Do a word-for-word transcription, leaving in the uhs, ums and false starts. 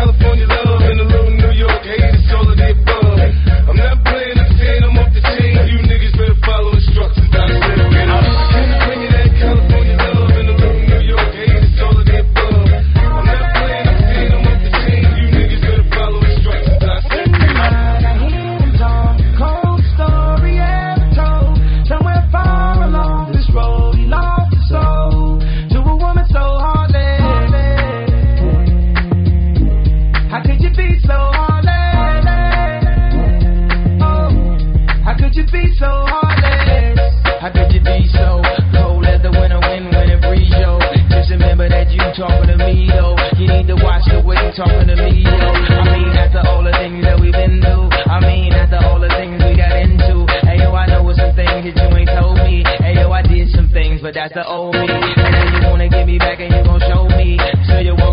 California love and a little New York hate. It's all of the above. I'm not playing the ten, I'm off the chain. You niggas better follow instructions. I said, get up. Can you bring me that California love and a little New York hate? It's all of the above. I'm not playing the ten, I'm off the chain. You niggas better follow instructions. I said, get up. I hear them talk, cold story ever told. Somewhere far along this road, he lost his soul to a woman so heartless. How could you be so heartless? Oh, how could you be so heartless? How could you be so cold as the winter wind when it breeze, yo? Just remember that you talking to me, though. You need to watch the way you talking to me, yo. I mean, after all the things that we've been through. I mean, after all the things we got into. Hey, yo, I know some things that you ain't told me. Hey, yo, I did some things, but that's the old me.